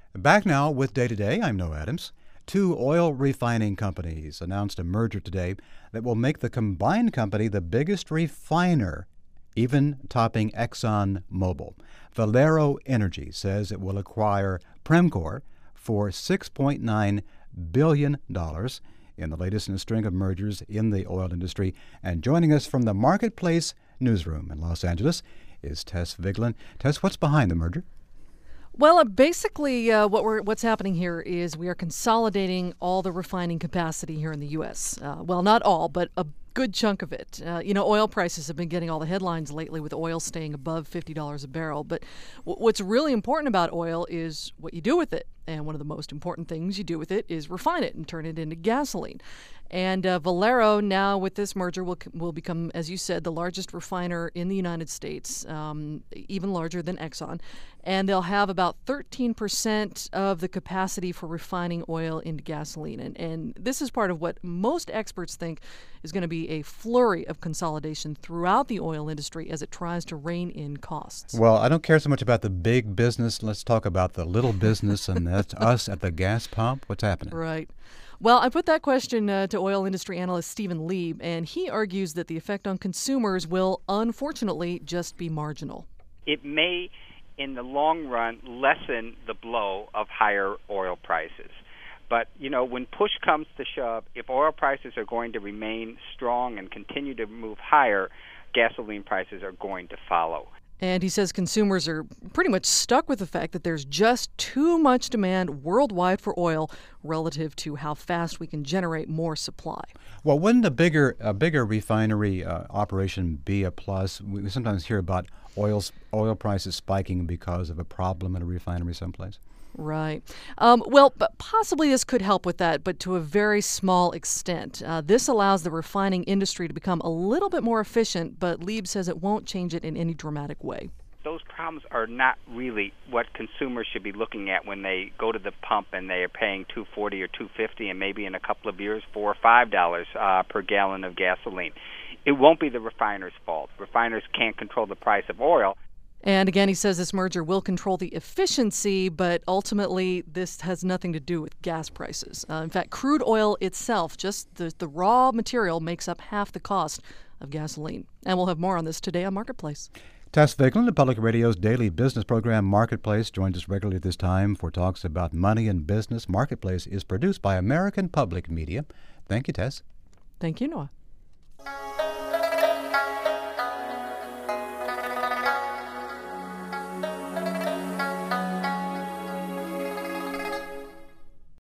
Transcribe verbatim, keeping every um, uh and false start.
Back now with Day to Day, I'm Noah Adams. Two oil refining companies announced a merger today that will make the combined company the biggest refiner, even topping ExxonMobil. Valero Energy says it will acquire Premcor for six point nine billion dollars in the latest in a string of mergers in the oil industry. And joining us from the Marketplace newsroom in Los Angeles is Tess Vigeland. Tess, what's behind the merger? Well, uh, basically, uh, what we're what's happening here is we are consolidating all the refining capacity here in the U S. Uh, well, not all, but a good chunk of it. Uh, you know, oil prices have been getting all the headlines lately with oil staying above fifty dollars a barrel. But w- what's really important about oil is what you do with it. And one of the most important things you do with it is refine it and turn it into gasoline. And uh, Valero now with this merger will will become, as you said, the largest refiner in the United States, um, even larger than Exxon. And they'll have about thirteen percent of the capacity for refining oil into gasoline. And, and this is part of what most experts think is going to be a flurry of consolidation throughout the oil industry as it tries to rein in costs. Well, I don't care so much about the big business. Let's talk about the little business, and that's us at the gas pump. What's happening? Right. Well, I put that question uh, to oil industry analyst Stephen Lieb, and he argues that the effect on consumers will, unfortunately, just be marginal. It may, in the long run, lessen the blow of higher oil prices. But, you know, when push comes to shove, if oil prices are going to remain strong and continue to move higher, gasoline prices are going to follow. And he says consumers are pretty much stuck with the fact that there's just too much demand worldwide for oil relative to how fast we can generate more supply. Well, wouldn't a bigger a bigger refinery uh, operation be a plus? We sometimes hear about oil's, oil prices spiking because of a problem at a refinery someplace. Right. Um, well, but possibly this could help with that, but to a very small extent. Uh, this allows the refining industry to become a little bit more efficient, but Lieb says it won't change it in any dramatic way. Those problems are not really what consumers should be looking at when they go to the pump and they are paying two forty or two fifty, and maybe in a couple of years four or five dollars uh, per gallon of gasoline. It won't be the refiner's fault. Refiners can't control the price of oil. And again, he says this merger will control the efficiency, but ultimately this has nothing to do with gas prices. Uh, in fact, crude oil itself, just the, the raw material, makes up half the cost of gasoline. And we'll have more on this today on Marketplace. Tess Vigeland of Public Radio's daily business program Marketplace joins us regularly at this time for talks about money and business. Marketplace is produced by American Public Media. Thank you, Tess. Thank you, Noah.